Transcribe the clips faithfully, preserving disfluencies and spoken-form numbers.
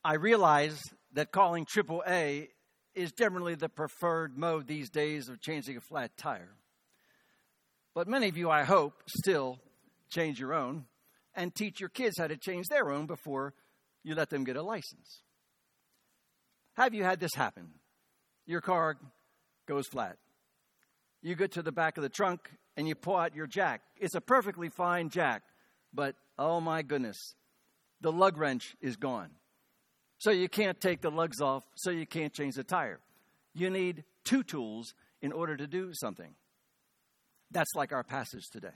I realize that calling triple A is generally the preferred mode these days of changing a flat tire. But many of you, I hope, still change your own and teach your kids how to change their own before you let them get a license. Have you had this happen? Your car goes flat. You get to the back of the trunk and you pull out your jack. It's a perfectly fine jack, but oh my goodness, the lug wrench is gone. So you can't take the lugs off, so you can't change the tire. You need two tools in order to do something. That's like our passage today.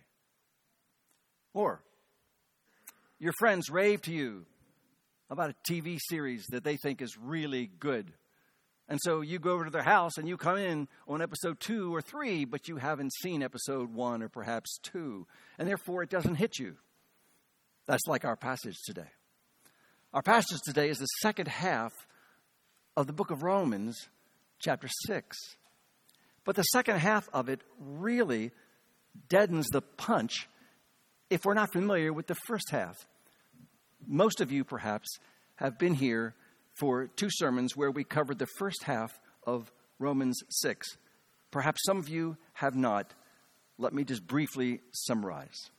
Or your friends rave to you about a T V series that they think is really good. And so you go over to their house and you come in on episode two or three, but you haven't seen episode one or perhaps two. And therefore it doesn't hit you. That's like our passage today. Our passage today is the second half of the book of Romans, chapter six. But the second half of it really deadens the punch if we're not familiar with the first half. Most of you, perhaps, have been here for two sermons where we covered the first half of Romans six. Perhaps some of you have not. Let me just briefly summarize.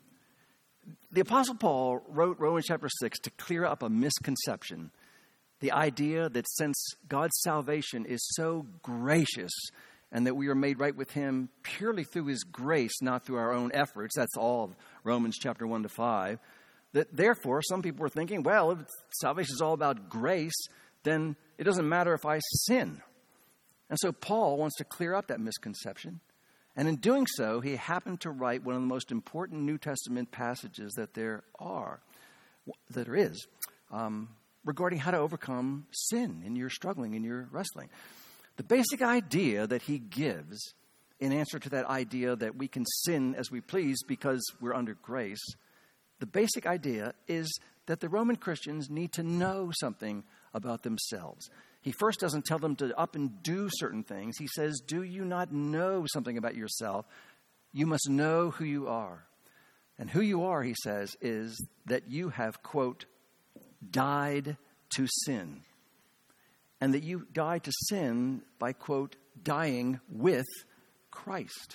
The Apostle Paul wrote Romans chapter six to clear up a misconception. The idea that since God's salvation is so gracious and that we are made right with him purely through his grace, not through our own efforts, that's all of Romans chapter one to five, that therefore some people were thinking, well, if salvation is all about grace, then it doesn't matter if I sin. And so Paul wants to clear up that misconception. And in doing so, he happened to write one of the most important New Testament passages that there are, that there is, um, regarding how to overcome sin in your struggling, in your wrestling. The basic idea that he gives in answer to that idea that we can sin as we please because we're under grace, the basic idea is that the Roman Christians need to know something about themselves. He first doesn't tell them to up and do certain things. He says, do you not know something about yourself? You must know who you are. And who you are, he says, is that you have, quote, died to sin. And that you died to sin by, quote, dying with Christ.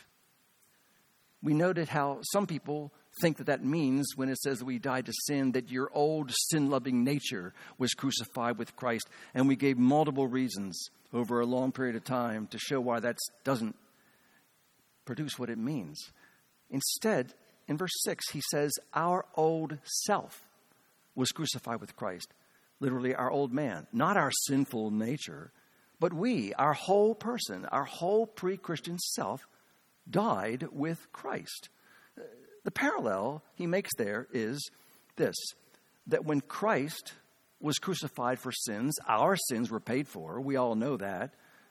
We noted how some people think that that means when it says that we died to sin, that your old sin-loving nature was crucified with Christ. And we gave multiple reasons over a long period of time to show why that doesn't produce what it means. Instead, in verse six, he says, our old self was crucified with Christ. Literally, our old man, not our sinful nature, but we, our whole person, our whole pre-Christian self, died with Christ. The parallel he makes there is this, that when Christ was crucified for sins, our sins were paid for. We all know that.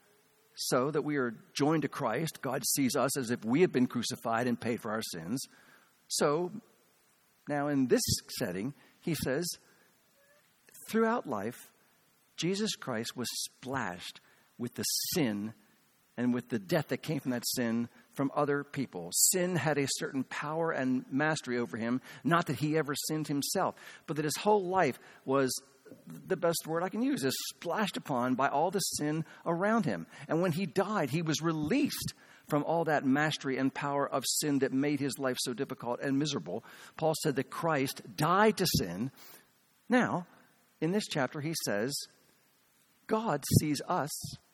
So that we are joined to Christ, God sees us as if we have been crucified and paid for our sins. So now in this setting, he says, throughout life, Jesus Christ was splashed with the sin and with the death that came from that sin from other people. Sin had a certain power and mastery over him, not that he ever sinned himself, but that his whole life was, the best word I can use, is splashed upon by all the sin around him. And when he died, he was released from all that mastery and power of sin that made his life so difficult and miserable. Paul said that Christ died to sin. Now, in this chapter, he says, God sees us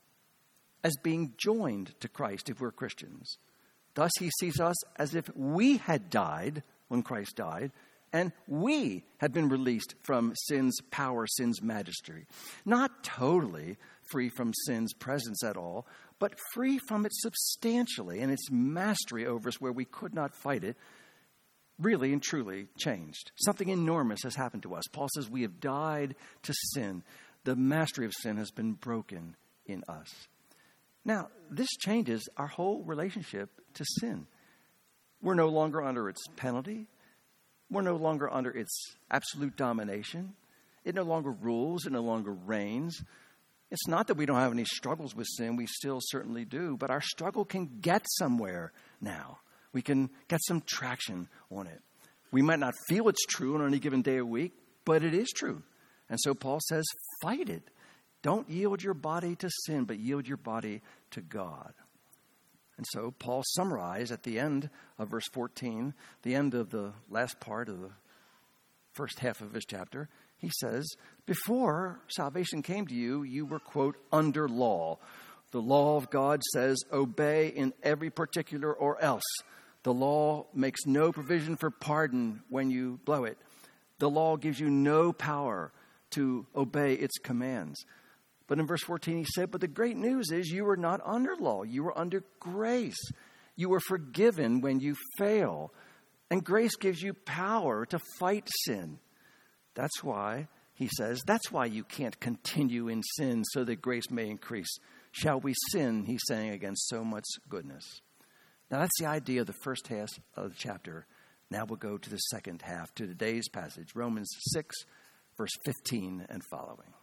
as being joined to Christ if we're Christians. Thus, he sees us as if we had died when Christ died, and we had been released from sin's power, sin's majesty. Not totally free from sin's presence at all, but free from it substantially, and its mastery over us where we could not fight it, really and truly changed. Something enormous has happened to us. Paul says we have died to sin. The mastery of sin has been broken in us. Now, this changes our whole relationship to sin. We're no longer under its penalty. We're no longer under its absolute domination. It no longer rules. It no longer reigns. It's not that we don't have any struggles with sin. We still certainly do. But our struggle can get somewhere now. We can get some traction on it. We might not feel it's true on any given day a week, but it is true. And so Paul says, fight it. Don't yield your body to sin, but yield your body to God. And so Paul summarized at the end of verse fourteen, the end of the last part of the first half of his chapter, he says, before salvation came to you, you were, quote, under law. The law of God says, obey in every particular or else. The law makes no provision for pardon when you blow it. The law gives you no power to obey its commands. But in verse fourteen, he said, but the great news is you were not under law. You were under grace. You were forgiven when you fail. And grace gives you power to fight sin. That's why, he says, that's why you can't continue in sin so that grace may increase. Shall we sin, he's saying, against so much goodness? Now, that's the idea of the first half of the chapter. Now we'll go to the second half, to today's passage, Romans six, verse fifteen and following.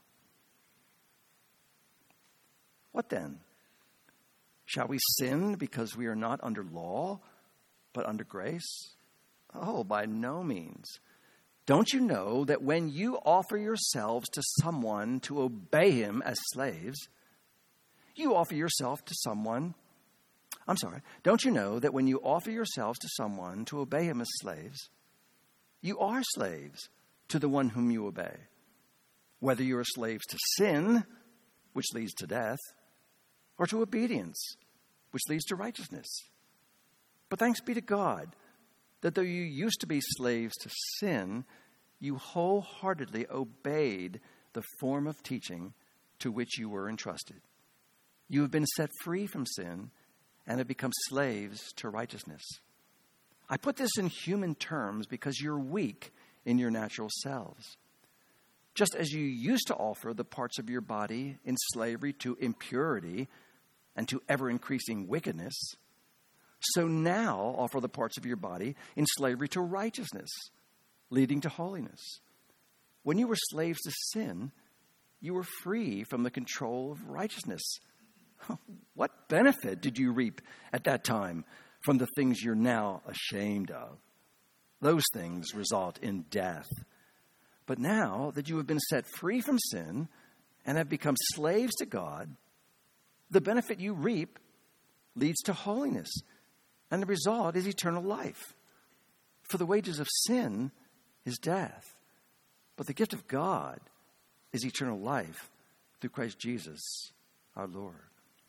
What then? Shall we sin because we are not under law, but under grace? Oh, by no means. Don't you know that when you offer yourselves to someone to obey him as slaves, you offer yourself to someone, I'm sorry, don't you know that when you offer yourselves to someone to obey him as slaves, you are slaves to the one whom you obey, whether you are slaves to sin, which leads to death, or to obedience, which leads to righteousness. But thanks be to God that though you used to be slaves to sin, you wholeheartedly obeyed the form of teaching to which you were entrusted. You have been set free from sin and have become slaves to righteousness. I put this in human terms because you're weak in your natural selves. Just as you used to offer the parts of your body in slavery to impurity and to ever-increasing wickedness, so now offer the parts of your body in slavery to righteousness, leading to holiness. When you were slaves to sin, you were free from the control of righteousness. What benefit did you reap at that time from the things you're now ashamed of? Those things result in death. But now that you have been set free from sin and have become slaves to God, the benefit you reap leads to holiness. And the result is eternal life. For the wages of sin is death. But the gift of God is eternal life through Christ Jesus our Lord.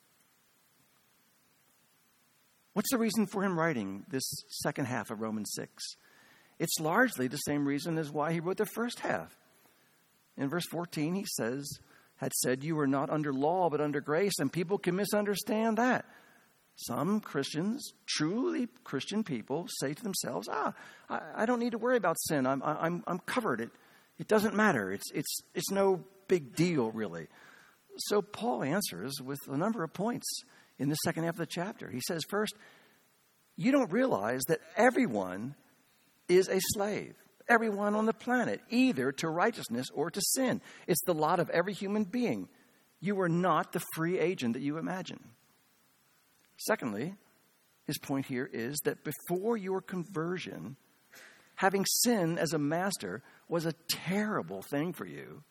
What's the reason for him writing this second half of Romans six? It's largely the same reason as why he wrote the first half. In verse fourteen, he says, had said, you are not under law, but under grace, and people can misunderstand that. Some Christians, truly Christian people, say to themselves, ah, I, I don't need to worry about sin. I'm, I'm, I'm covered. It, it doesn't matter. It's, it's, it's no big deal, really. So Paul answers with a number of points in the second half of the chapter. He says, first, you don't realize that everyone is a slave. Everyone on the planet, either to righteousness or to sin. It's the lot of every human being. You are not the free agent that you imagine. Secondly, his point here is that before your conversion, having sin as a master was a terrible thing for you.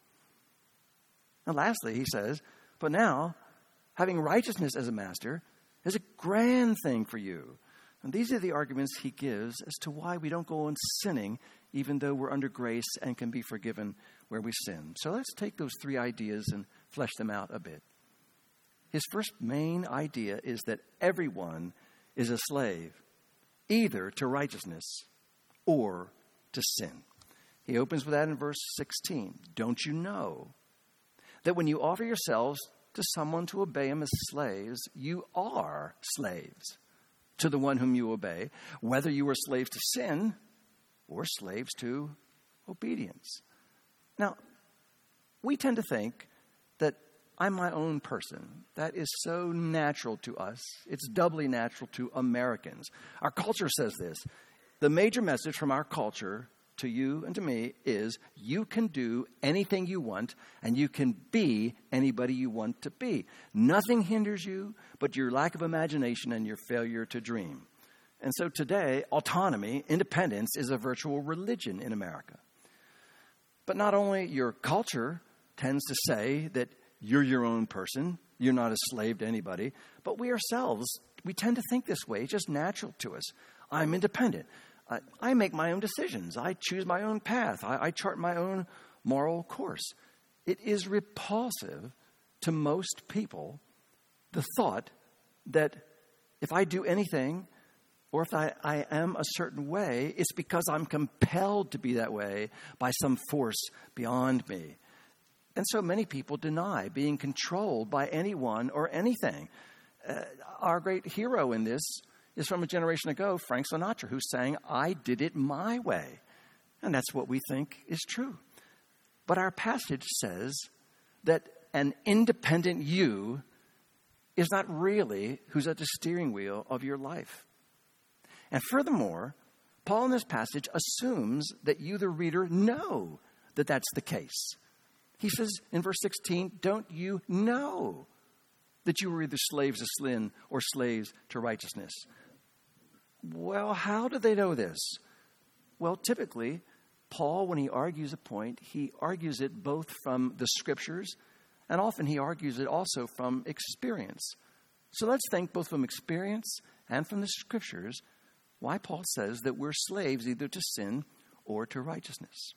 And lastly, he says, but now, having righteousness as a master is a grand thing for you. And these are the arguments he gives as to why we don't go on sinning even though we're under grace and can be forgiven where we sin. So let's take those three ideas and flesh them out a bit. His first main idea is that everyone is a slave, either to righteousness or to sin. He opens with that in verse sixteen. Don't you know that when you offer yourselves to someone to obey him as slaves, you are slaves to the one whom you obey, whether you are slaves to sin or slaves to obedience. Now, we tend to think that I'm my own person. That is so natural to us. It's doubly natural to Americans. Our culture says this. The major message from our culture to you and to me is you can do anything you want and you can be anybody you want to be. Nothing hinders you but your lack of imagination and your failure to dream. And so today, autonomy, independence is a virtual religion in America. But not only your culture tends to say that you're your own person, you're not a slave to anybody, but we ourselves, we tend to think this way. It's just natural to us. I'm independent. I, I make my own decisions. I choose my own path. I, I chart my own moral course. It is repulsive to most people, the thought that if I do anything or if I, I am a certain way, it's because I'm compelled to be that way by some force beyond me. And so many people deny being controlled by anyone or anything. Uh, our great hero in this is from a generation ago, Frank Sinatra, who sang, "I did it my way." And that's what we think is true. But our passage says that an independent you is not really who's at the steering wheel of your life. And furthermore, Paul in this passage assumes that you, the reader, know that that's the case. He says in verse sixteen, don't you know that you were either slaves to sin or slaves to righteousness? Well, how do they know this? Well, typically, Paul, when he argues a point, he argues it both from the scriptures, and often he argues it also from experience. So let's think both from experience and from the scriptures why Paul says that we're slaves either to sin or to righteousness.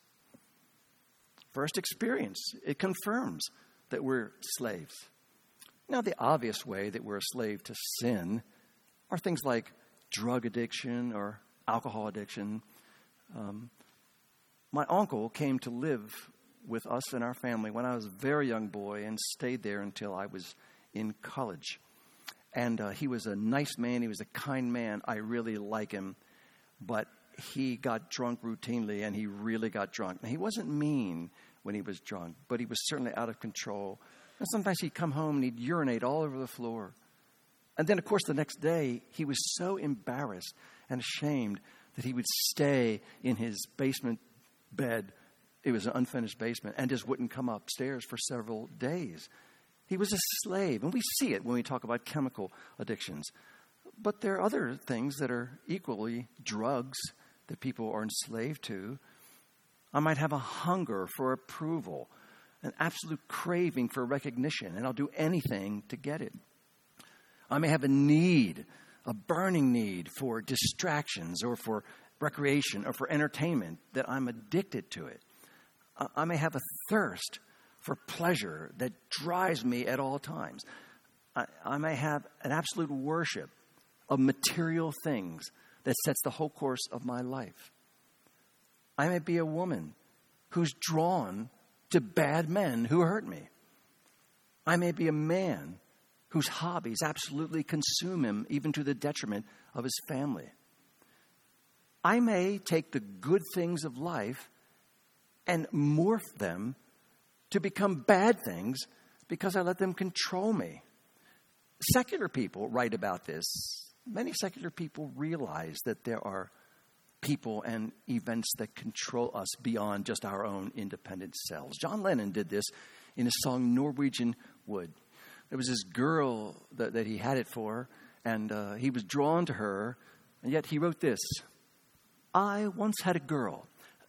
First, experience. It confirms that we're slaves. Now, the obvious way that we're a slave to sin are things like drug addiction or alcohol addiction. Um, my uncle came to live with us and our family when I was a very young boy and stayed there until I was in college. And uh, he was a nice man. He was a kind man. I really like him. But he got drunk routinely, and he really got drunk. Now, he wasn't mean when he was drunk, but he was certainly out of control. And sometimes he'd come home and he'd urinate all over the floor. And then, of course, the next day, he was so embarrassed and ashamed that he would stay in his basement bed. It was an unfinished basement, and just wouldn't come upstairs for several days. He was a slave, and we see it when we talk about chemical addictions. But there are other things that are equally drugs that people are enslaved to. I might have a hunger for approval, an absolute craving for recognition, and I'll do anything to get it. I may have a need, a burning need for distractions or for recreation or for entertainment that I'm addicted to it. I may have a thirst for pleasure that drives me at all times. I, I may have an absolute worship of material things that sets the whole course of my life. I may be a woman who's drawn to bad men who hurt me. I may be a man whose hobbies absolutely consume him, even to the detriment of his family. I may take the good things of life and morph them to become bad things because I let them control me. Secular people write about this. Many secular people realize that there are people and events that control us beyond just our own independent selves. John Lennon did this in his song Norwegian Wood. There was this girl that, that he had it for, and uh, he was drawn to her, and yet he wrote this: I once had a girl.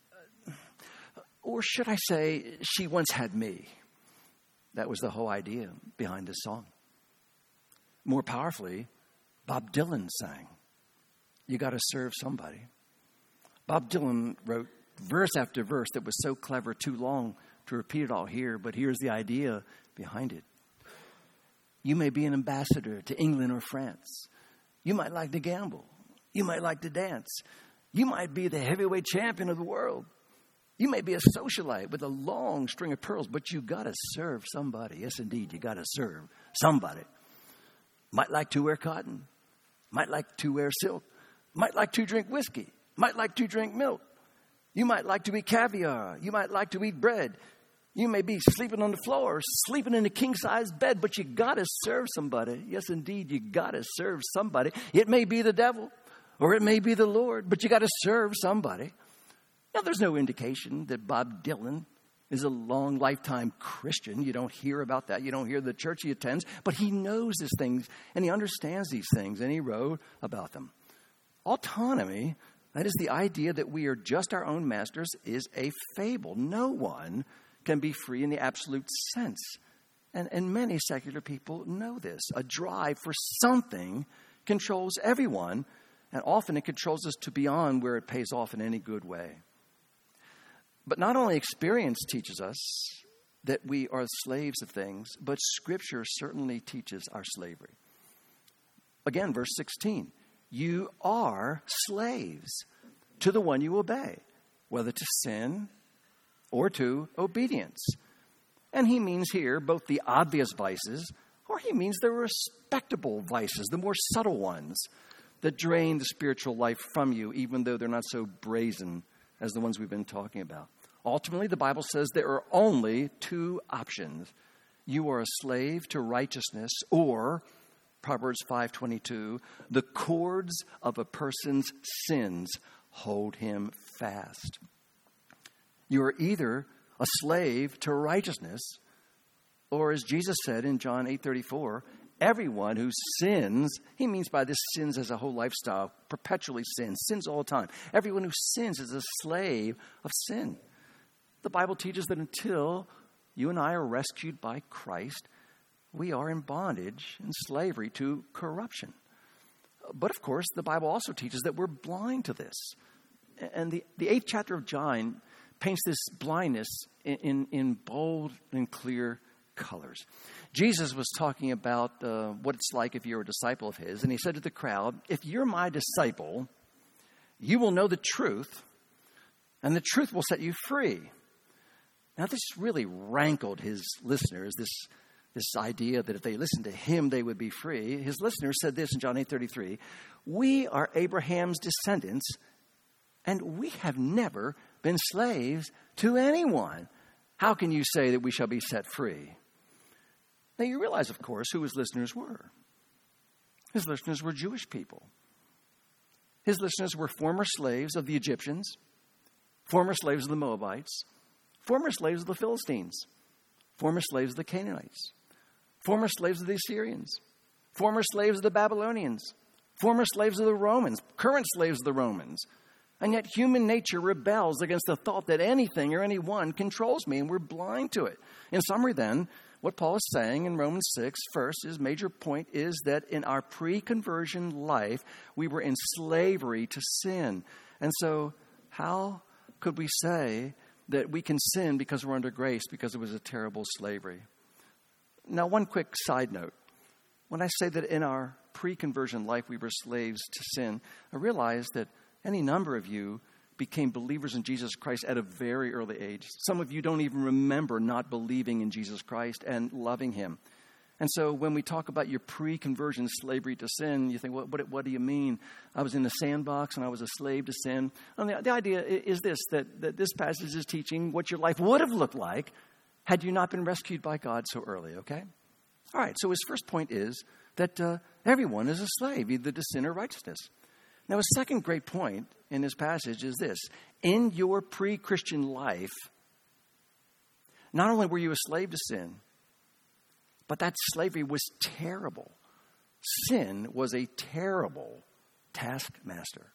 Or should I say, she once had me. That was the whole idea behind this song. More powerfully, Bob Dylan sang, you got to serve somebody. Bob Dylan wrote verse after verse that was so clever, too long to repeat it all here, but here's the idea behind it. You may be an ambassador to England or France. You might like to gamble. You might like to dance. You might be the heavyweight champion of the world. You may be a socialite with a long string of pearls, but you got to serve somebody. Yes, indeed, you got to serve somebody. Might like to wear cotton. Might like to wear silk. Might like to drink whiskey. Might like to drink milk. You might like to eat caviar. You might like to eat bread. You may be sleeping on the floor, sleeping in a king-size bed, but you got to serve somebody. Yes, indeed, you got to serve somebody. It may be the devil or it may be the Lord, but you got to serve somebody. Now, there's no indication that Bob Dylan is a long lifetime Christian. You don't hear about that. You don't hear the church he attends. But he knows these things, and he understands these things, and he wrote about them. Autonomy That is, the idea that we are just our own masters is a fable. No one can be free in the absolute sense. And, and many secular people know this. A drive for something controls everyone, and often it controls us to beyond where it pays off in any good way. But not only experience teaches us that we are slaves of things, but Scripture certainly teaches our slavery. Again, verse sixteen, you are slaves to the one you obey, whether to sin or to obedience. And he means here both the obvious vices, or he means the respectable vices, the more subtle ones that drain the spiritual life from you, even though they're not so brazen as the ones we've been talking about. Ultimately, the Bible says there are only two options. You are a slave to righteousness, or Proverbs five twenty-two, the cords of a person's sins hold him fast. You are either a slave to righteousness, or as Jesus said in John eight thirty-four, everyone who sins, he means by this sins as a whole lifestyle, perpetually sins, sins all the time. Everyone who sins is a slave of sin. The Bible teaches that until you and I are rescued by Christ, we are in bondage and slavery to corruption. But of course, the Bible also teaches that we're blind to this. And the, the eighth chapter of John paints this blindness in, in, in bold and clear colors. Jesus was talking about uh, what it's like if you're a disciple of his. And he said to the crowd, if you're my disciple, you will know the truth, and the truth will set you free. Now, this really rankled his listeners, this This idea that if they listened to him, they would be free. His listeners said this in John eight thirty-three, we are Abraham's descendants, and we have never been slaves to anyone. How can you say that we shall be set free? Now, you realize, of course, who his listeners were. His listeners were Jewish people. His listeners were former slaves of the Egyptians, former slaves of the Moabites, former slaves of the Philistines, former slaves of the Canaanites, former slaves of the Assyrians, former slaves of the Babylonians, former slaves of the Romans, current slaves of the Romans. And yet human nature rebels against the thought that anything or anyone controls me, and we're blind to it. In summary then, what Paul is saying in Romans six, first, his major point is that in our pre-conversion life, we were in slavery to sin. And so how could we say that we can sin because we're under grace, because it was a terrible slavery? Now, one quick side note. When I say that in our pre-conversion life we were slaves to sin, I realize that any number of you became believers in Jesus Christ at a very early age. Some of you don't even remember not believing in Jesus Christ and loving him. And so when we talk about your pre-conversion slavery to sin, you think, well, what, what do you mean? I was in the sandbox and I was a slave to sin. And the, the idea is this, that, that this passage is teaching what your life would have looked like had you not been rescued by God so early, okay? All right, so his first point is that uh, everyone is a slave, either to sin or righteousness. Now, his second great point in this passage is this. In your pre-Christian life, not only were you a slave to sin, but that slavery was terrible. Sin was a terrible taskmaster.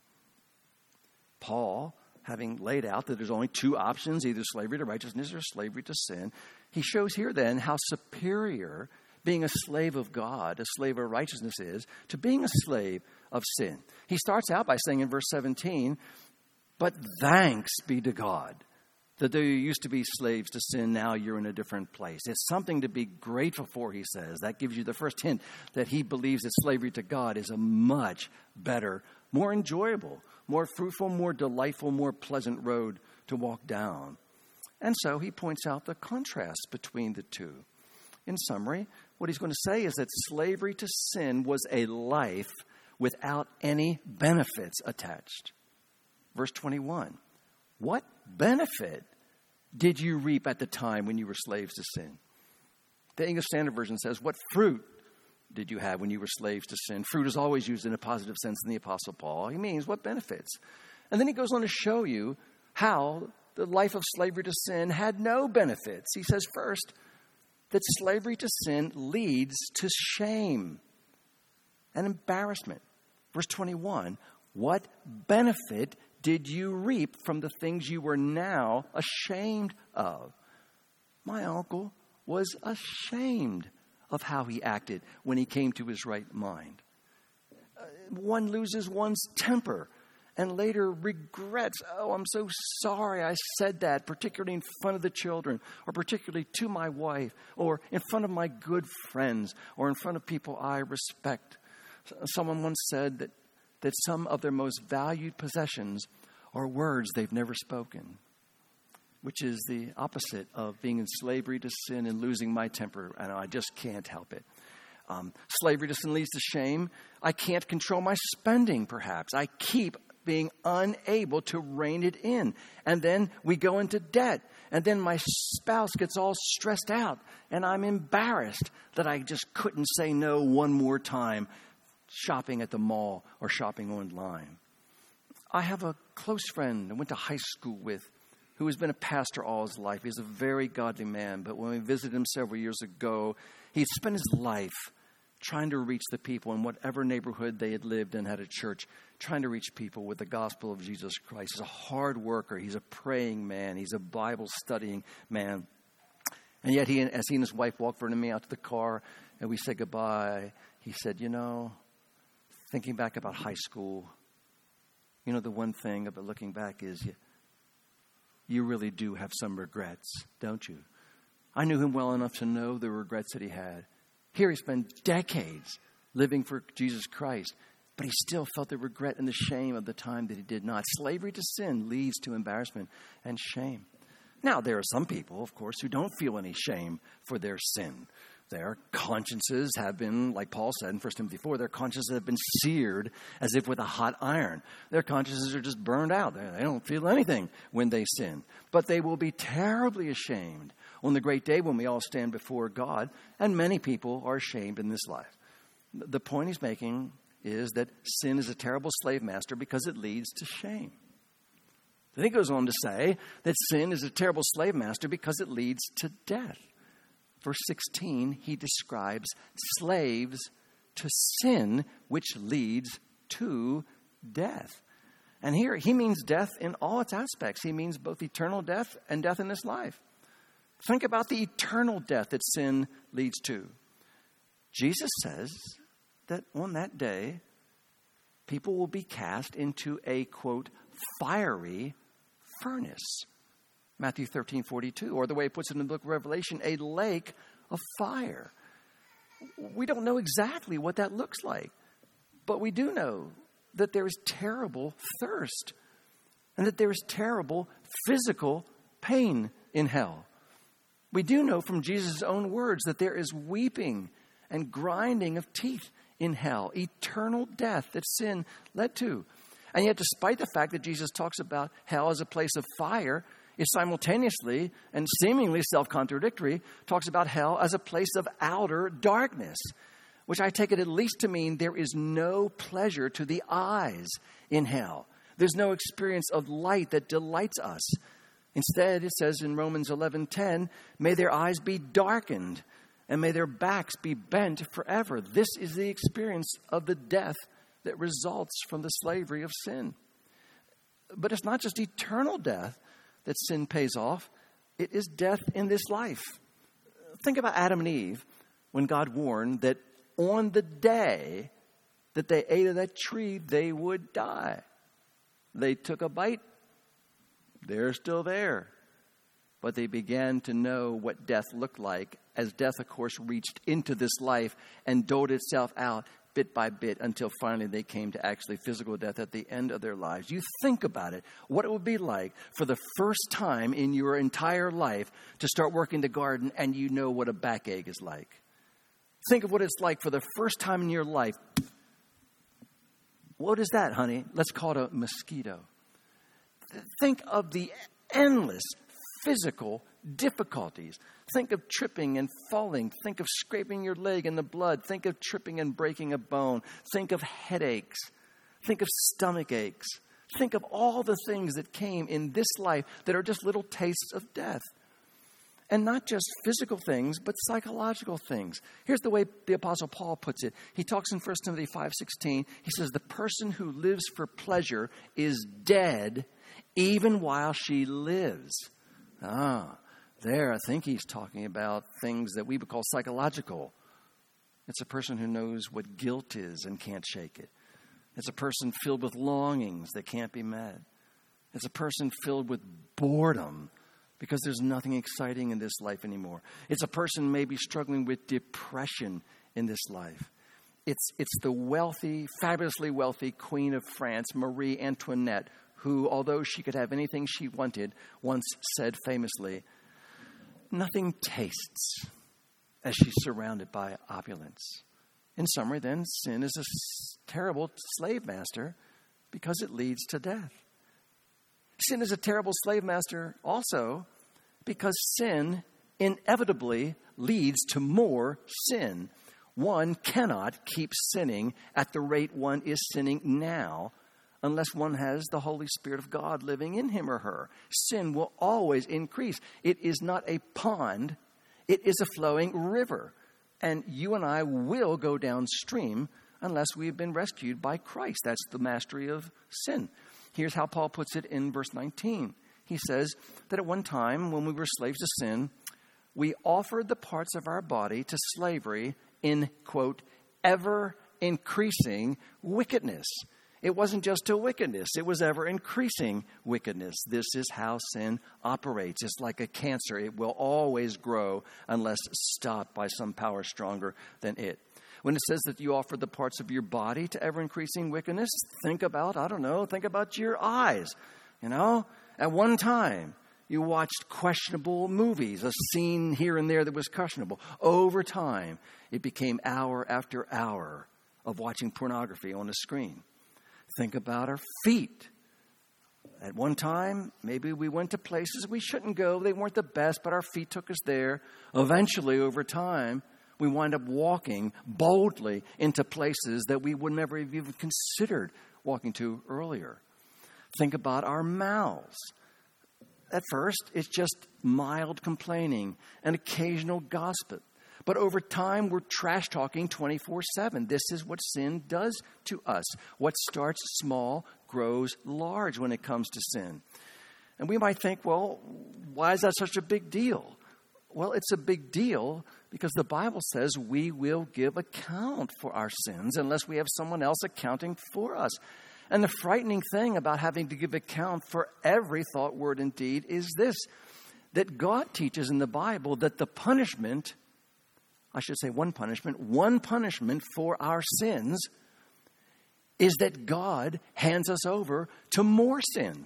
Paul, having laid out that there's only two options, either slavery to righteousness or slavery to sin, he shows here then how superior being a slave of God, a slave of righteousness is, to being a slave of sin. He starts out by saying in verse seventeen, but thanks be to God that though you used to be slaves to sin, now you're in a different place. It's something to be grateful for, he says. That gives you the first hint that he believes that slavery to God is a much better, more enjoyable, more fruitful, more delightful, more pleasant road to walk down. And so he points out the contrast between the two. In summary, what he's going to say is that slavery to sin was a life without any benefits attached. Verse twenty-one, what benefit did you reap at the time when you were slaves to sin? The English Standard Version says, what fruit did you have when you were slaves to sin? Fruit is always used in a positive sense in the Apostle Paul. He means what benefits? And then he goes on to show you how the life of slavery to sin had no benefits. He says first that slavery to sin leads to shame and embarrassment. Verse twenty-one, what benefit did you reap from the things you were now ashamed of? My uncle was ashamed of how he acted when he came to his right mind. Uh, one loses one's temper and later regrets, oh, I'm so sorry I said that, particularly in front of the children, or particularly to my wife, or in front of my good friends, or in front of people I respect. Someone once said that, that some of their most valued possessions are words they've never spoken, which is the opposite of being in slavery to sin and losing my temper, and I just can't help it. Um, slavery to sin leads to shame. I can't control my spending, perhaps. I keep being unable to rein it in. And then we go into debt. And then my spouse gets all stressed out. And I'm embarrassed that I just couldn't say no one more time shopping at the mall or shopping online. I have a close friend I went to high school with who has been a pastor all his life. He's a very godly man. But when we visited him several years ago, he spent his life trying to reach the people in whatever neighborhood they had lived in, had a church, trying to reach people with the gospel of Jesus Christ. He's a hard worker. He's a praying man. He's a Bible-studying man. And yet, he, as he and his wife walked in me out to the car, and we said goodbye, he said, you know, thinking back about high school, you know, the one thing about looking back is you, you really do have some regrets, don't you? I knew him well enough to know the regrets that he had. Here he spent decades living for Jesus Christ, but he still felt the regret and the shame of the time that he did not. Slavery to sin leads to embarrassment and shame. Now, there are some people, of course, who don't feel any shame for their sin. Their consciences have been, like Paul said in First Timothy four, their consciences have been seared as if with a hot iron. Their consciences are just burned out. They don't feel anything when they sin. But they will be terribly ashamed on the great day when we all stand before God, and many people are ashamed in this life. The point he's making is that sin is a terrible slave master because it leads to shame. Then he goes on to say that sin is a terrible slave master because it leads to death. Verse sixteen, he describes slaves to sin, which leads to death. And here he means death in all its aspects. He means both eternal death and death in this life. Think about the eternal death that sin leads to. Jesus says that on that day, people will be cast into a, quote, fiery furnace. Matthew thirteen forty-two, or the way it puts it in the book of Revelation, a lake of fire. We don't know exactly what that looks like, but we do know that there is terrible thirst and that there is terrible physical pain in hell. We do know from Jesus' own words that there is weeping and grinding of teeth in hell, eternal death that sin led to. And yet, despite the fact that Jesus talks about hell as a place of fire, it simultaneously and seemingly self-contradictory talks about hell as a place of outer darkness, which I take it at least to mean there is no pleasure to the eyes in hell. There's no experience of light that delights us. Instead, it says in Romans eleven ten, may their eyes be darkened and may their backs be bent forever. This is the experience of the death that results from the slavery of sin. But it's not just eternal death that sin pays off. It is death in this life. Think about Adam and Eve when God warned that on the day that they ate of that tree, they would die. They took a bite. They're still there. But they began to know what death looked like as death, of course, reached into this life and doled itself out bit by bit until finally they came to actually physical death at the end of their lives. You think about it, what it would be like for the first time in your entire life to start working the garden and you know what a backache is like. Think of what it's like for the first time in your life. What is that, honey? Let's call it a mosquito. Think of the endless physical difficulties. Think of tripping and falling. Think of scraping your leg in the blood. Think of tripping and breaking a bone. Think of headaches. Think of stomach aches. Think of all the things that came in this life that are just little tastes of death. And not just physical things, but psychological things. Here's the way the Apostle Paul puts it. He talks in First Timothy five sixteen. He says, the person who lives for pleasure is dead even while she lives. Ah, there I think he's talking about things that we would call psychological. It's a person who knows what guilt is and can't shake it. It's a person filled with longings that can't be met. It's a person filled with boredom because there's nothing exciting in this life anymore. It's a person maybe struggling with depression in this life. It's, it's the wealthy, fabulously wealthy Queen of France, Marie Antoinette, who, although she could have anything she wanted, once said famously, nothing tastes as she's surrounded by opulence. In summary, then, sin is a terrible slave master because it leads to death. Sin is a terrible slave master also because sin inevitably leads to more sin. One cannot keep sinning at the rate one is sinning now unless one has the Holy Spirit of God living in him or her. Sin will always increase. It is not a pond. It is a flowing river. And you and I will go downstream unless we've been rescued by Christ. That's the mastery of sin. Here's how Paul puts it in verse nineteen. He says that at one time when we were slaves to sin, we offered the parts of our body to slavery in, quote, ever increasing wickedness. It wasn't just to wickedness. It was ever increasing wickedness. This is how sin operates. It's like a cancer. It will always grow unless stopped by some power stronger than it. When it says that you offer the parts of your body to ever-increasing wickedness, think about, I don't know, think about your eyes. You know, at one time, you watched questionable movies, a scene here and there that was questionable. Over time, it became hour after hour of watching pornography on a screen. Think about our feet. At one time, maybe we went to places we shouldn't go. They weren't the best, but our feet took us there. Eventually, over time, we wind up walking boldly into places that we would never have even considered walking to earlier. Think about our mouths. At first, it's just mild complaining and occasional gossip. But over time, we're trash talking twenty-four seven. This is what sin does to us. What starts small grows large when it comes to sin. And we might think, well, why is that such a big deal? Well, it's a big deal because the Bible says we will give account for our sins unless we have someone else accounting for us. And the frightening thing about having to give account for every thought, word, and deed is this, that God teaches in the Bible that the punishment, I should say one punishment, one punishment for our sins is that God hands us over to more sin.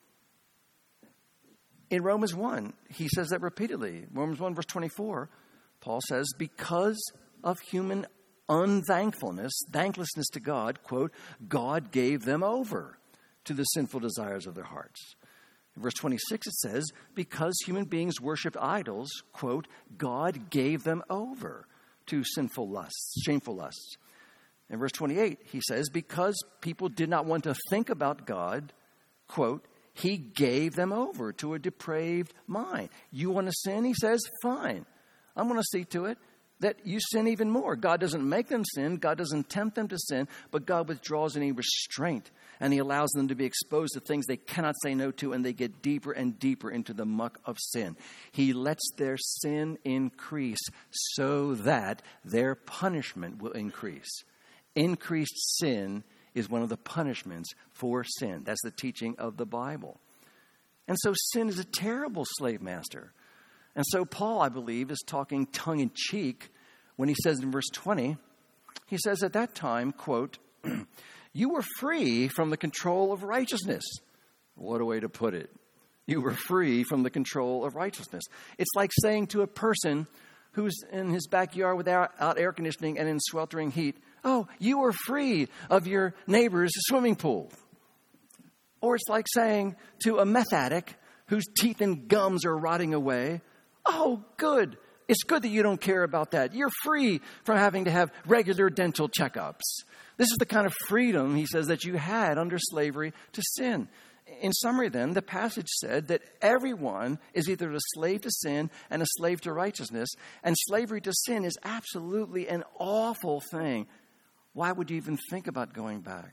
In Romans one, he says that repeatedly. Romans one, verse twenty-four, Paul says, because of human unthankfulness, thanklessness to God, quote, God gave them over to the sinful desires of their hearts. In verse twenty-six, it says, because human beings worshiped idols, quote, God gave them over to sinful lusts, shameful lusts. In verse twenty-eight, he says, because people did not want to think about God, quote, he gave them over to a depraved mind. You want to sin? He says, fine. I'm going to see to it that you sin even more. God doesn't make them sin. God doesn't tempt them to sin, but God withdraws any restraint, and he allows them to be exposed to things they cannot say no to, and they get deeper and deeper into the muck of sin. He lets their sin increase so that their punishment will increase. Increased sin is one of the punishments for sin. That's the teaching of the Bible. And so sin is a terrible slave master. And so Paul, I believe, is talking tongue-in-cheek when he says in verse twenty, he says at that time, quote, you were free from the control of righteousness. What a way to put it. You were free from the control of righteousness. It's like saying to a person who's in his backyard without air conditioning and in sweltering heat, oh, you were free of your neighbor's swimming pool. Or it's like saying to a meth addict whose teeth and gums are rotting away, oh, good. It's good that you don't care about that. You're free from having to have regular dental checkups. This is the kind of freedom, he says, that you had under slavery to sin. In summary, then, the passage said that everyone is either a slave to sin and a slave to righteousness, and slavery to sin is absolutely an awful thing. Why would you even think about going back?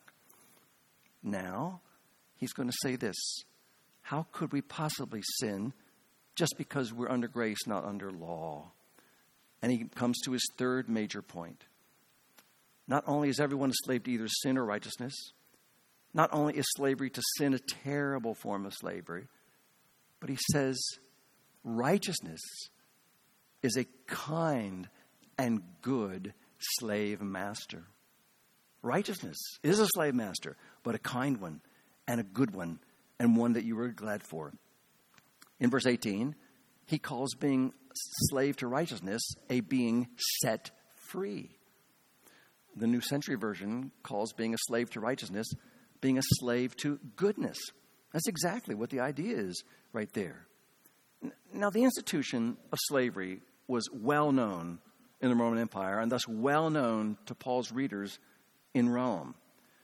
Now, he's going to say this. How could we possibly sin just because we're under grace, not under law? And he comes to his third major point. Not only is everyone a slave to either sin or righteousness, not only is slavery to sin a terrible form of slavery, but he says righteousness is a kind and good slave master. Righteousness is a slave master, but a kind one and a good one, and one that you were glad for. In verse eighteen, he calls being slave to righteousness a being set free. The New Century Version calls being a slave to righteousness being a slave to goodness. That's exactly what the idea is right there. Now, the institution of slavery was well known in the Roman Empire, and thus well known to Paul's readers in Rome.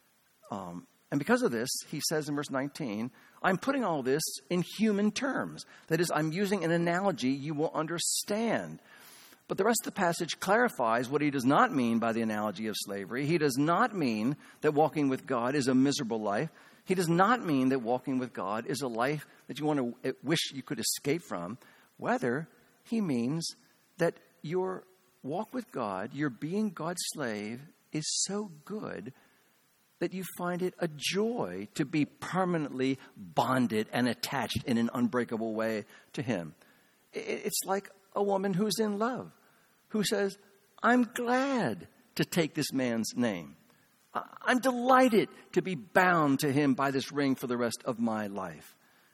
Um, and because of this, he says in verse nineteen, I'm putting all this in human terms. That is, I'm using an analogy you will understand. But the rest of the passage clarifies what he does not mean by the analogy of slavery. He does not mean that walking with God is a miserable life. He does not mean that walking with God is a life that you want to wish you could escape from. Rather, he means that your walk with God, your being God's slave, is so good that you find it a joy to be permanently bonded and attached in an unbreakable way to him. It's like a woman who's in love, who says, I'm glad to take this man's name. I'm delighted to be bound to him by this ring for the rest of my life.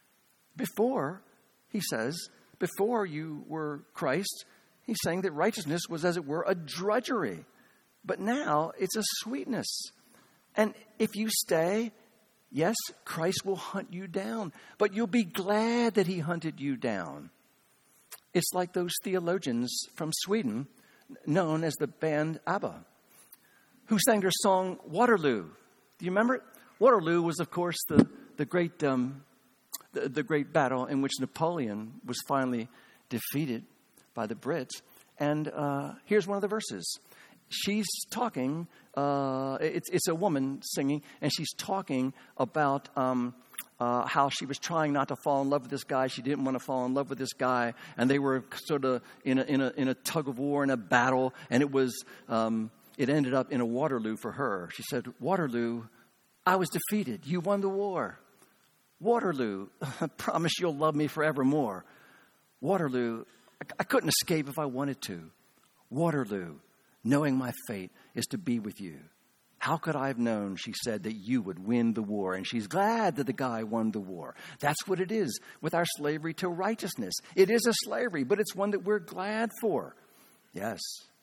Before, he says, before you were Christ, he's saying that righteousness was, as it were, a drudgery. But now it's a sweetness. And if you stay, yes, Christ will hunt you down, but you'll be glad that he hunted you down. It's like those theologians from Sweden, known as the band ABBA, who sang their song Waterloo. Do you remember it? Waterloo was, of course, the the great um, the, the great battle in which Napoleon was finally defeated by the Brits. And uh, here's one of the verses. She's talking. Uh, it's it's a woman singing, and she's talking about. Um, Uh, how she was trying not to fall in love with this guy. She didn't want to fall in love with this guy. And they were sort of in a, in a, in a tug of war, in a battle. And it was, um, it ended up in a Waterloo for her. She said, Waterloo, I was defeated. You won the war. Waterloo, I promise you'll love me forevermore. Waterloo, I, I couldn't escape if I wanted to. Waterloo, knowing my fate is to be with you. How could I have known, she said, that you would win the war? And she's glad that the guy won the war. That's what it is with our slavery to righteousness. It is a slavery, but it's one that we're glad for. Yes.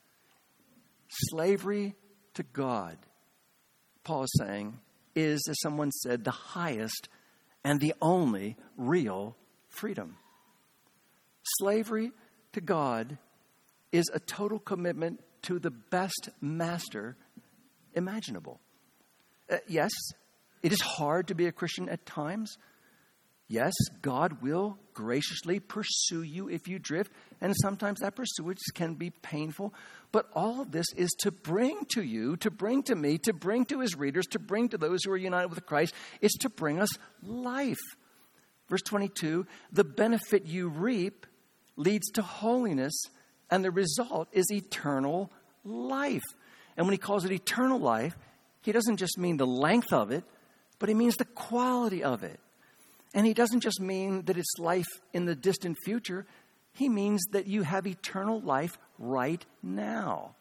Slavery to God, Paul is saying, is, as someone said, the highest and the only real freedom. Slavery to God is a total commitment to the best master imaginable. Uh, yes, it is hard to be a Christian at times. Yes, God will graciously pursue you if you drift, and sometimes that pursuit can be painful. But all of this is to bring to you, to bring to me, to bring to his readers, to bring to those who are united with Christ, is to bring us life. Verse twenty-two, the benefit you reap leads to holiness, and the result is eternal life. And when he calls it eternal life, he doesn't just mean the length of it, but he means the quality of it. And he doesn't just mean that it's life in the distant future. He means that you have eternal life right now.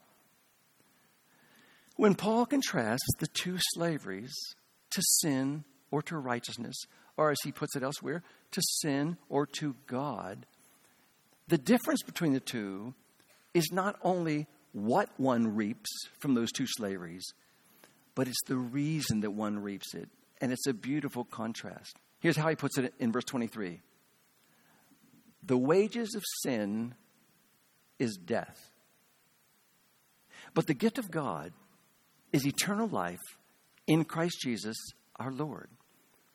When Paul contrasts the two slaveries, to sin or to righteousness, or as he puts it elsewhere, to sin or to God, the difference between the two is not only what one reaps from those two slaveries, but it's the reason that one reaps it. And it's a beautiful contrast. Here's how he puts it in verse twenty-three. The wages of sin is death, but the gift of God is eternal life in Christ Jesus our Lord.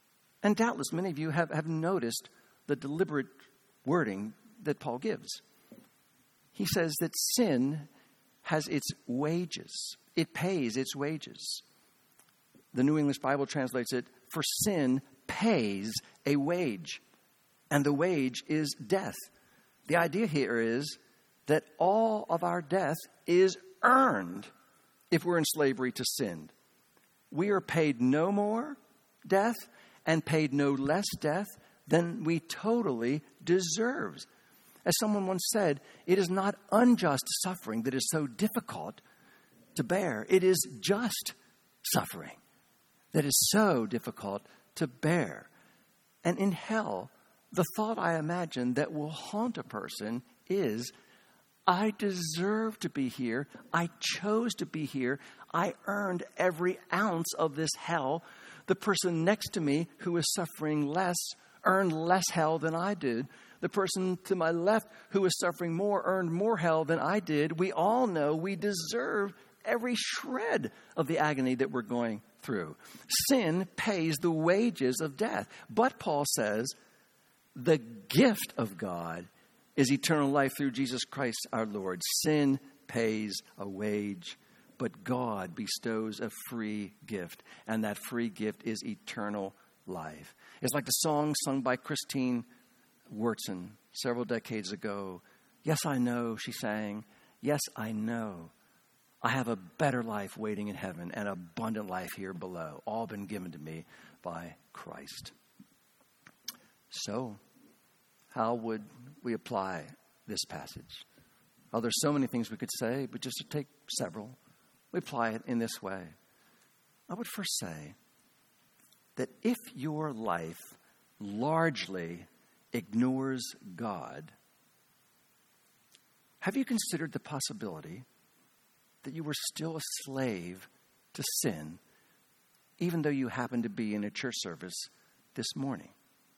And doubtless many of you have, have noticed the deliberate wording that Paul gives. He says that sin has its wages. It pays its wages. The New English Bible translates it, for sin pays a wage, and the wage is death. The idea here is that all of our death is earned if we're in slavery to sin. We are paid no more death and paid no less death than we totally deserve. As someone once said, it is not unjust suffering that is so difficult to bear. It is just suffering that is so difficult to bear. And in hell, the thought I imagine that will haunt a person is, I deserve to be here. I chose to be here. I earned every ounce of this hell. The person next to me who is suffering less earned less hell than I did. The person to my left who is suffering more earned more hell than I did. We all know we deserve every shred of the agony that we're going through. Sin pays the wages of death. But Paul says, the gift of God is eternal life through Jesus Christ our Lord. Sin pays a wage, but God bestows a free gift, and that free gift is eternal life. It's like the song sung by Christine Wurtzen several decades ago. Yes, I know, she sang. Yes, I know. I have a better life waiting in heaven and abundant life here below, all been given to me by Christ. So, how would we apply this passage? Well, there's so many things we could say, but just to take several, we apply it in this way. I would first say that if your life largely ignores God, have you considered the possibility that you were still a slave to sin, even though you happen to be in a church service this morning?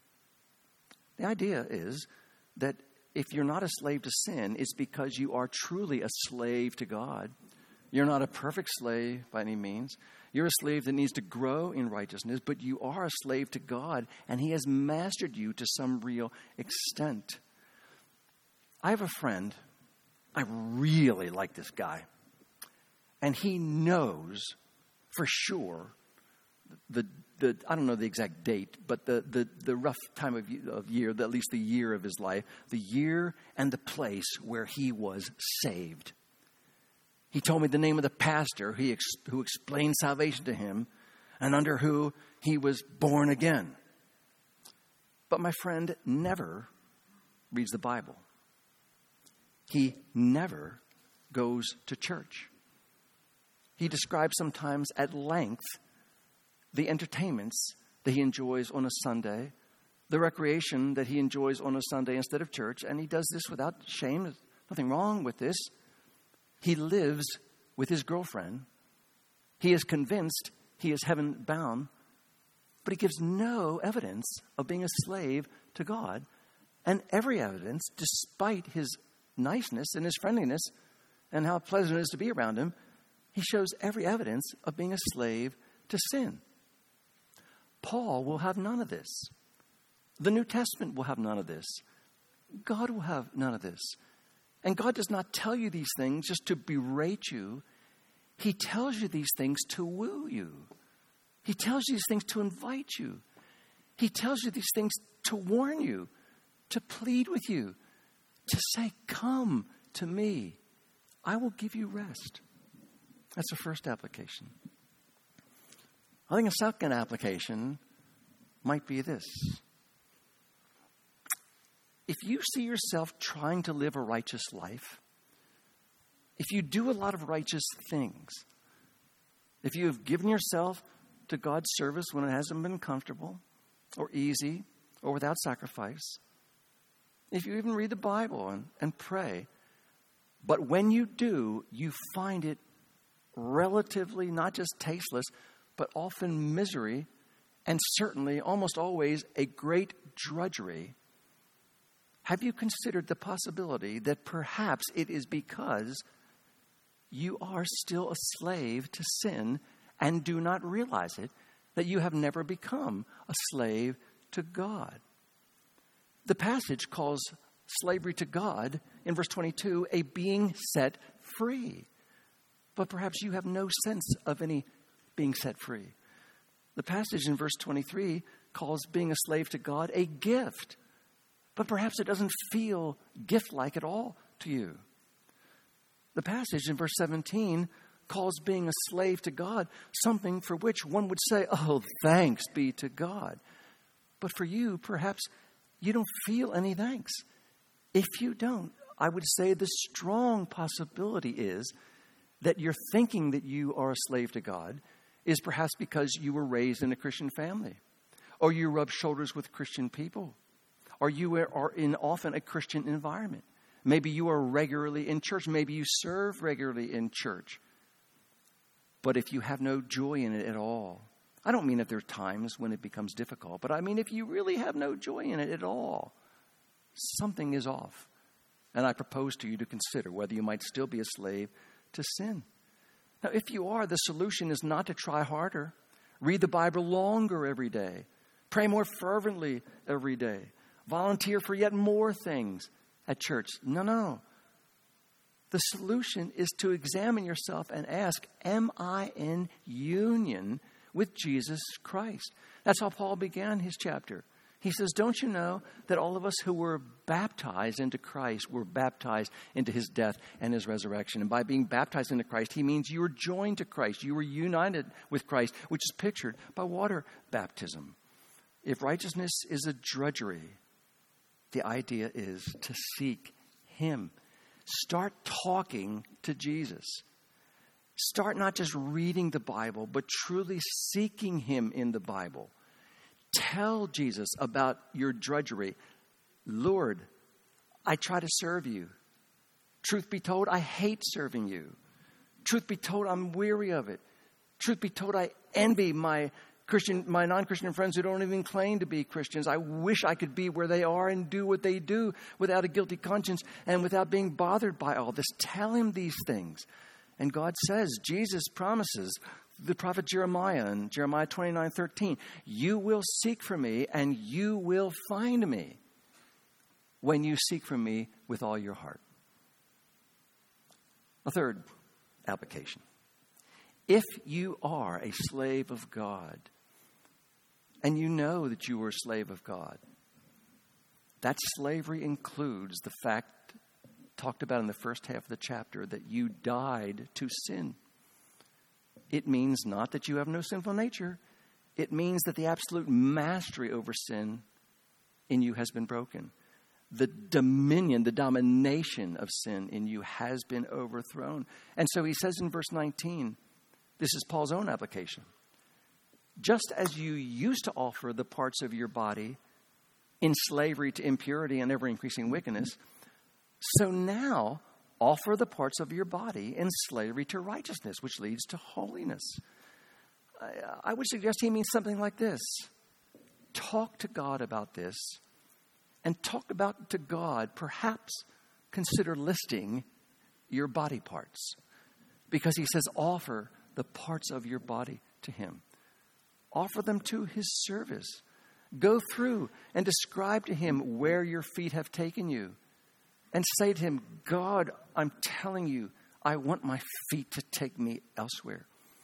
The idea is that if you're not a slave to sin, it's because you are truly a slave to God. You're not a perfect slave by any means. You're a slave that needs to grow in righteousness, but you are a slave to God, and He has mastered you to some real extent. I have a friend. I really like this guy. And he knows for sure the the I don't know the exact date, but the the, the rough time of, of year, at least the year of his life, the year and the place where he was saved. He told me the name of the pastor he ex, who explained salvation to him and under who he was born again. But my friend never reads the Bible. He never goes to church. He describes sometimes at length the entertainments that he enjoys on a Sunday, the recreation that he enjoys on a Sunday instead of church, and he does this without shame. There's nothing wrong with this. He lives with his girlfriend. He is convinced he is heaven-bound, but he gives no evidence of being a slave to God. And every evidence, despite his niceness and his friendliness and how pleasant it is to be around him, he shows every evidence of being a slave to sin. Paul will have none of this. The New Testament will have none of this. God will have none of this. And God does not tell you these things just to berate you. He tells you these things to woo you. He tells you these things to invite you. He tells you these things to warn you, to plead with you, to say, come to me. I will give you rest. That's the first application. I think a second application might be this. If you see yourself trying to live a righteous life, if you do a lot of righteous things, if you have given yourself to God's service when it hasn't been comfortable or easy or without sacrifice, if you even read the Bible and, and pray, but when you do, you find it relatively not just tasteless, but often misery, and certainly almost always a great drudgery, have you considered the possibility that perhaps it is because you are still a slave to sin and do not realize it, that you have never become a slave to God. The passage calls slavery to God, in verse twenty-two, a being set free. But perhaps you have no sense of any being set free. The passage in verse twenty-three calls being a slave to God a gift. But perhaps it doesn't feel gift-like at all to you. The passage in verse seventeen calls being a slave to God something for which one would say, oh, thanks be to God. But for you, perhaps you don't feel any thanks. If you don't, I would say the strong possibility is that you're thinking that you are a slave to God is perhaps because you were raised in a Christian family, or you rub shoulders with Christian people, or you are in often a Christian environment. Maybe you are regularly in church. Maybe you serve regularly in church. But if you have no joy in it at all, I don't mean that there are times when it becomes difficult, but I mean if you really have no joy in it at all, something is off. And I propose to you to consider whether you might still be a slave to sin. Now, if you are, the solution is not to try harder. Read the Bible longer every day. Pray more fervently every day. Volunteer for yet more things at church. No, no. The solution is to examine yourself and ask, am I in union with Jesus Christ? That's how Paul began his chapter. He says, don't you know that all of us who were baptized into Christ were baptized into his death and his resurrection? And by being baptized into Christ, he means you were joined to Christ. You were united with Christ, which is pictured by water baptism. If righteousness is a drudgery, the idea is to seek him. Start talking to Jesus. Start not just reading the Bible, but truly seeking him in the Bible. Tell Jesus about your drudgery. Lord, I try to serve you. Truth be told, I hate serving you. Truth be told, I'm weary of it. Truth be told, I envy my Christian, my non-Christian friends who don't even claim to be Christians. I wish I could be where they are and do what they do without a guilty conscience and without being bothered by all this. Tell him these things. And God says, Jesus promises, the prophet Jeremiah in Jeremiah twenty-nine thirteen, you will seek for me and you will find me when you seek for me with all your heart. A third application. If you are a slave of God, and you know that you are a slave of God, that slavery includes the fact talked about in the first half of the chapter that you died to sin. It means not that you have no sinful nature. It means that the absolute mastery over sin in you has been broken. The dominion, the domination of sin in you has been overthrown. And so he says in verse nineteen, this is Paul's own application. Just as you used to offer the parts of your body in slavery to impurity and ever-increasing wickedness, so now offer the parts of your body in slavery to righteousness, which leads to holiness. I, I would suggest he means something like this. Talk to God about this, and talk about to God, perhaps consider listing your body parts. Because he says, offer the parts of your body to him. Offer them to his service. Go through and describe to him where your feet have taken you. And say to him, God, I'm telling you, I want my feet to take me elsewhere.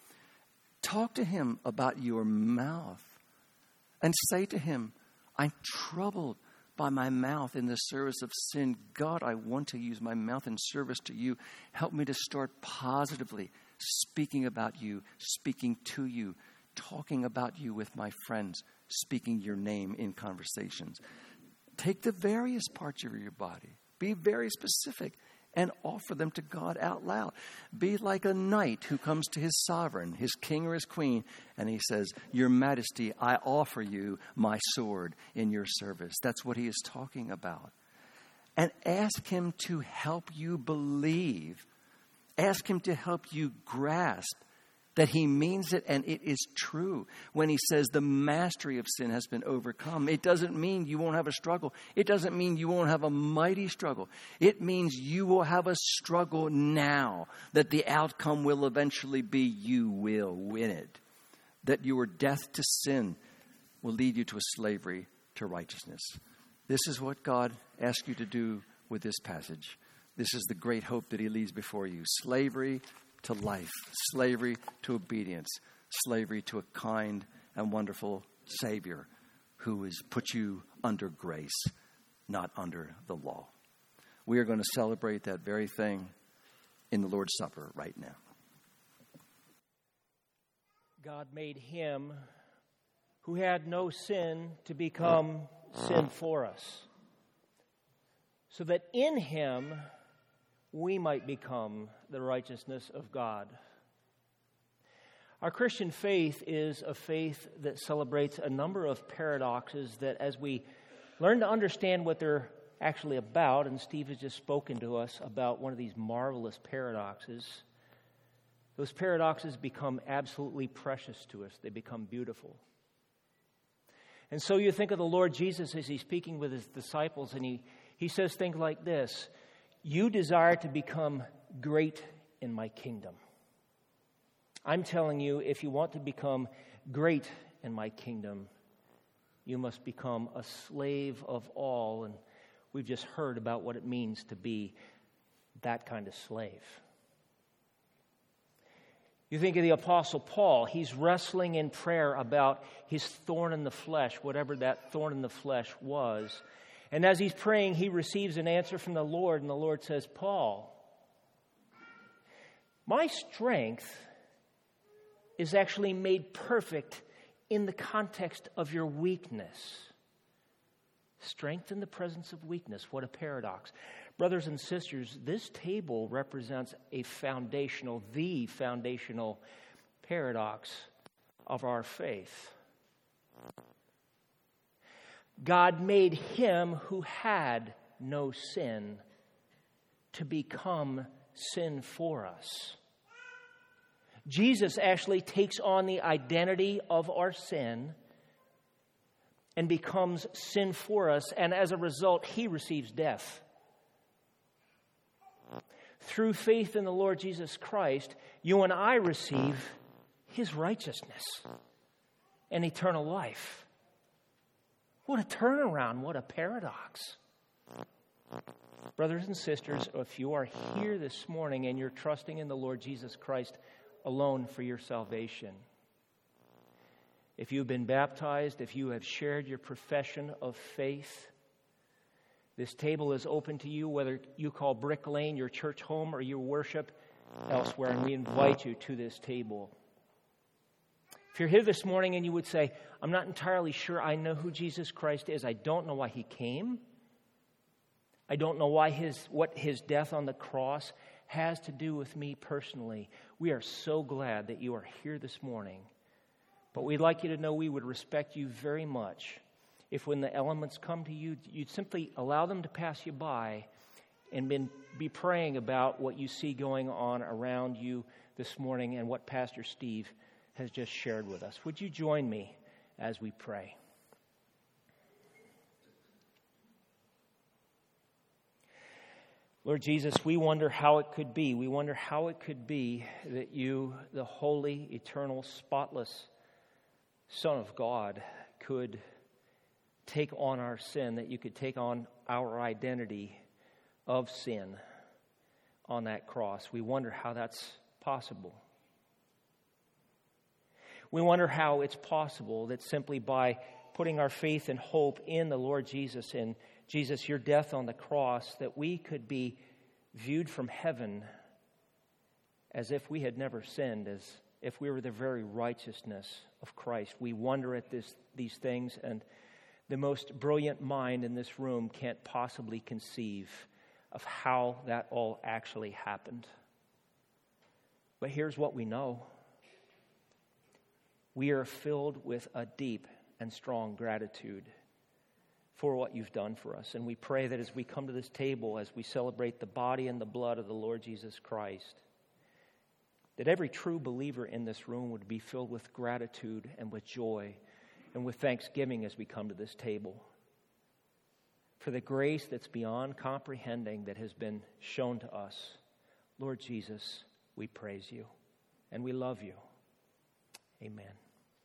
Talk to him about your mouth. And say to him, I'm troubled by my mouth in the service of sin. God, I want to use my mouth in service to you. Help me to start positively speaking about you, speaking to you, talking about you with my friends, speaking your name in conversations. Take the various parts of your body. Be very specific and offer them to God out loud. Be like a knight who comes to his sovereign, his king or his queen, and he says, Your Majesty, I offer you my sword in your service. That's what he is talking about. And ask him to help you believe. Ask him to help you grasp that he means it and it is true. When he says the mastery of sin has been overcome, it doesn't mean you won't have a struggle. It doesn't mean you won't have a mighty struggle. It means you will have a struggle now, that the outcome will eventually be you will win it. that your death to sin will lead you to a slavery to righteousness. This is what God asks you to do with this passage. This is the great hope that he leaves before you. Slavery to life, slavery to obedience, slavery to a kind and wonderful Savior who has put you under grace, not under the law. We are going to celebrate that very thing in the Lord's Supper right now. God made him who had no sin to become sin for us, so that in him we might become the righteousness of God. Our Christian faith is a faith that celebrates a number of paradoxes that, as we learn to understand what they're actually about, and Steve has just spoken to us about one of these marvelous paradoxes, those paradoxes become absolutely precious to us. They become beautiful. And so you think of the Lord Jesus as he's speaking with his disciples, and he, he says things like this: you desire to become great in my kingdom. I'm telling you, if you want to become great in my kingdom, you must become a slave of all. And we've just heard about what it means to be that kind of slave. You think of the Apostle Paul. He's wrestling in prayer about his thorn in the flesh, whatever that thorn in the flesh was. And as he's praying, he receives an answer from the Lord, and the Lord says, Paul, my strength is actually made perfect in the context of your weakness. Strength in the presence of weakness. What a paradox. Brothers and sisters, this table represents a foundational, the foundational paradox of our faith. God made him who had no sin to become sin for us. Jesus actually takes on the identity of our sin and becomes sin for us, and as a result, he receives death. Through faith in the Lord Jesus Christ, you and I receive his righteousness and eternal life. What a turnaround, what a paradox. Brothers and sisters, if you are here this morning and you're trusting in the Lord Jesus Christ alone for your salvation, if you've been baptized, if you have shared your profession of faith, this table is open to you, whether you call Brick Lane your church home or you worship elsewhere, and we invite you to this table. If you're here this morning and you would say, I'm not entirely sure I know who Jesus Christ is. I don't know why he came. I don't know why his what his death on the cross has to do with me personally. We are so glad that you are here this morning. But we'd like you to know we would respect you very much if when the elements come to you, you'd simply allow them to pass you by and been, be praying about what you see going on around you this morning and what Pastor Steve has just shared with us. Would you join me as we pray? Lord Jesus, we wonder how it could be. We wonder how it could be that you, the holy, eternal, spotless Son of God, could take on our sin, that you could take on our identity of sin on that cross. We wonder how that's possible. We wonder how it's possible that simply by putting our faith and hope in the Lord Jesus and Jesus, your death on the cross, that we could be viewed from heaven as if we had never sinned, as if we were the very righteousness of Christ. We wonder at this, these things, and the most brilliant mind in this room can't possibly conceive of how that all actually happened. But here's what we know. We are filled with a deep and strong gratitude for what you've done for us. And we pray that as we come to this table, as we celebrate the body and the blood of the Lord Jesus Christ, that every true believer in this room would be filled with gratitude and with joy and with thanksgiving as we come to this table for the grace that's beyond comprehending that has been shown to us. Lord Jesus, we praise you and we love you. Amen.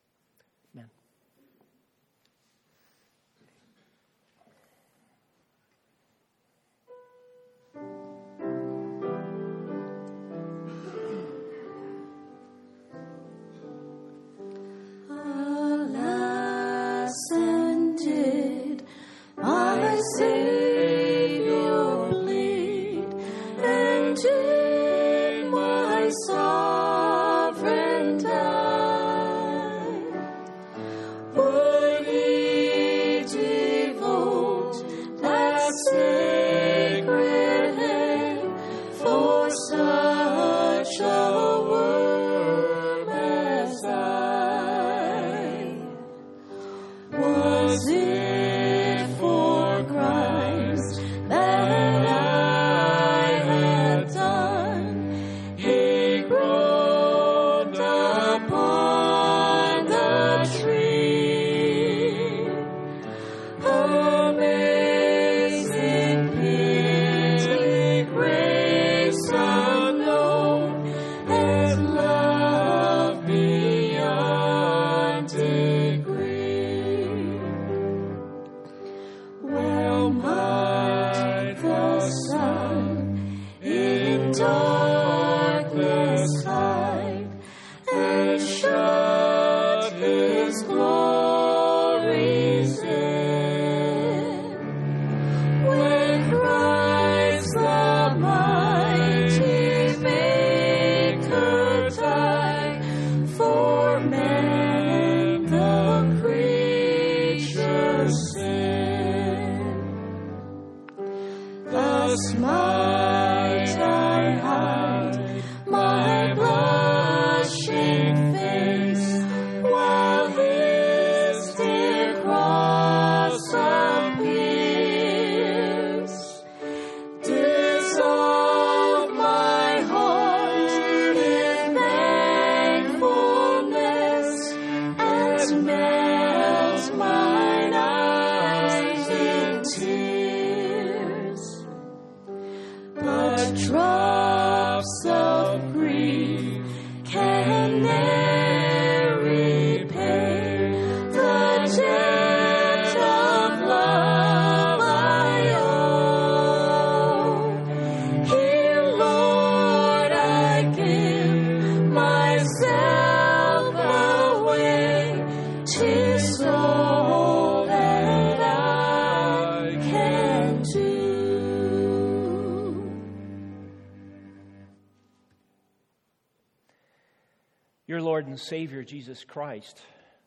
Your Lord and Savior, Jesus Christ,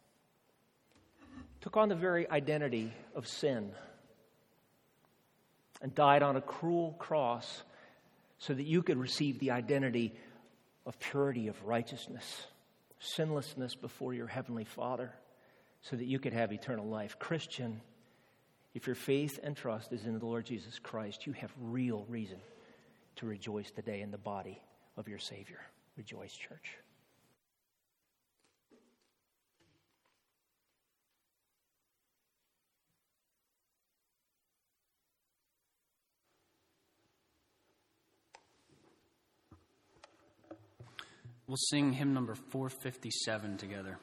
took on the very identity of sin and died on a cruel cross so that you could receive the identity of purity, of righteousness, sinlessness before your Heavenly Father, so that you could have eternal life. Christian, if your faith and trust is in the Lord Jesus Christ, you have real reason to rejoice today in the body of your Savior. Rejoice, church. We'll sing hymn number four fifty-seven together.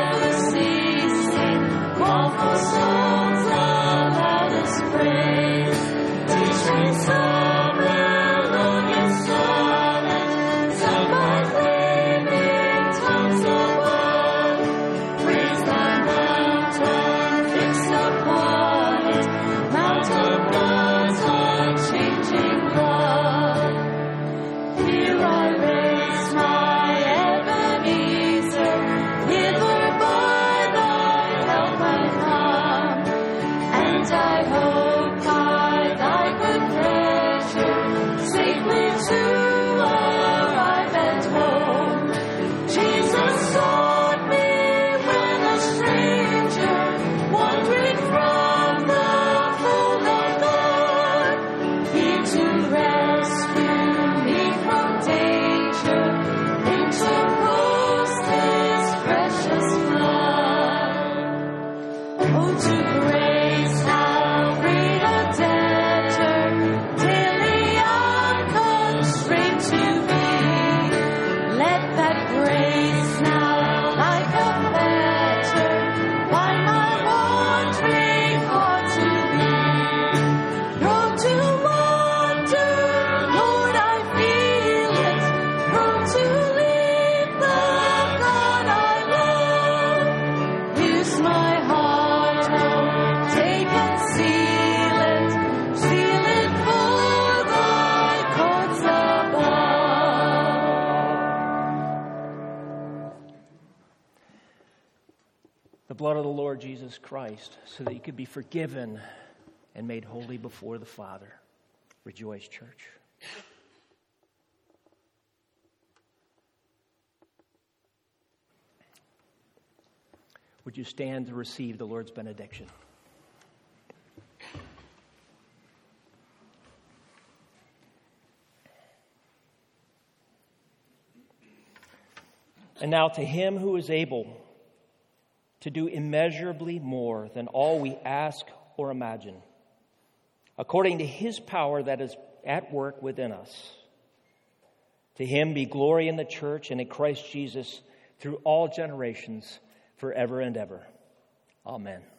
Praise. blood of the Lord Jesus Christ, so that you could be forgiven and made holy before the Father. Rejoice, church. Would you stand to receive the Lord's benediction? And now to him who is able to do immeasurably more than all we ask or imagine, according to his power that is at work within us. To him be glory in the church and in Christ Jesus through all generations, forever and ever. Amen.